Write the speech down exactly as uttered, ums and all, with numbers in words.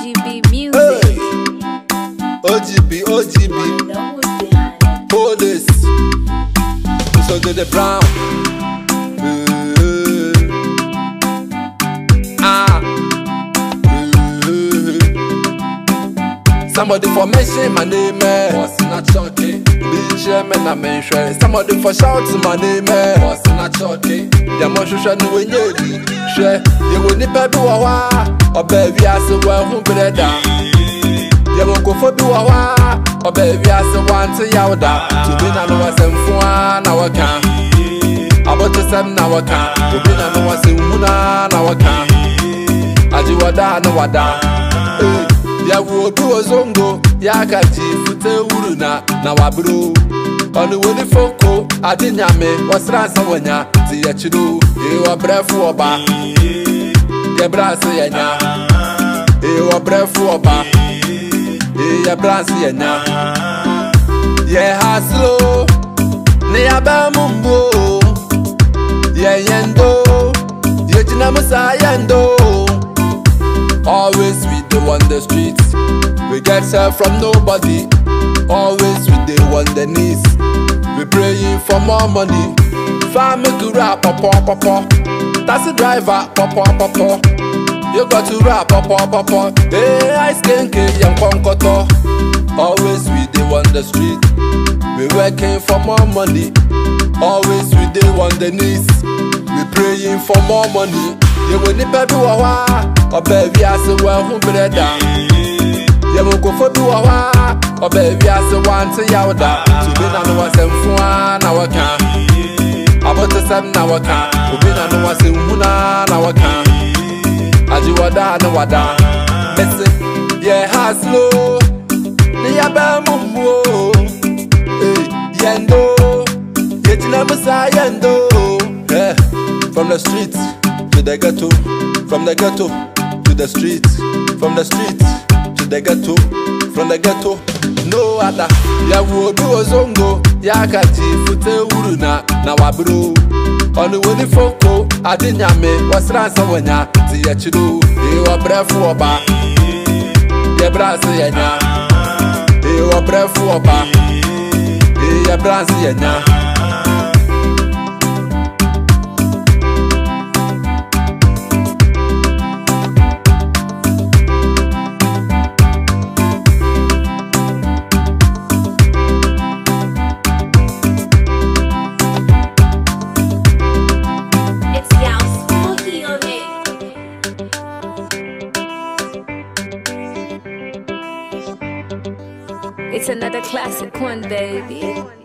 G B music. Hey. O G B, O G B. Police. So get the brown. Uh, ah. Uh, Somebody for mention my name, what's not choking? Be chairman, I mention. Somebody for shouting my name, what's not choking? The motion shall know when you share. You will nip a dua, or baby, I said, well, who better down. You won't go for dua, or baby, I said, one to Yauda. To be none of us and one hour can. About the seven hour can. To be none of us in Muna, our can. Ajiwada, no wada. Ya wodu ozongo ya kaji fute uruna na wabru onu woni foko adinyame wasra sawanya ti ya chiru e wa brefu oba ya braso yanya e wa brefu oba e ya braso yanya ye haslo ne ya ba mumbo ye yendo ye jina musa yendo. Always we the on the streets. We get help from nobody. Always we the on the knees. We praying for more money. Family to rap, papa, papa. That's the driver, papa, papa. You got to rap, papa, papa. Hey, I skank young conkoto. Always we the on the street. We working for more money. Always we the on the knees. We praying for more money. You will nip a dua, or baby, I say, well, who better down. You will go for dua, or baby, I say, one to Yauda. To be none of us and one hour can. About the seven hour can. To be none of us in Muna, our can. Ajiwada, no wada. Listen, yeah, haslo. Nia Bamumbo. Yendo. Yetina Musa Yendo. From the streets to the ghetto, from the ghetto to the street, from the street to the ghetto, from the ghetto, no other. Ya wodu ozongo, ya kaji fute uruna na wabru. Onu woni foko, adinyame wasra sawanya ti ya chiru. E wa brefu oba, ye braso yanya. E wa brefu oba, e ya braso yanya. It's another classic one, baby.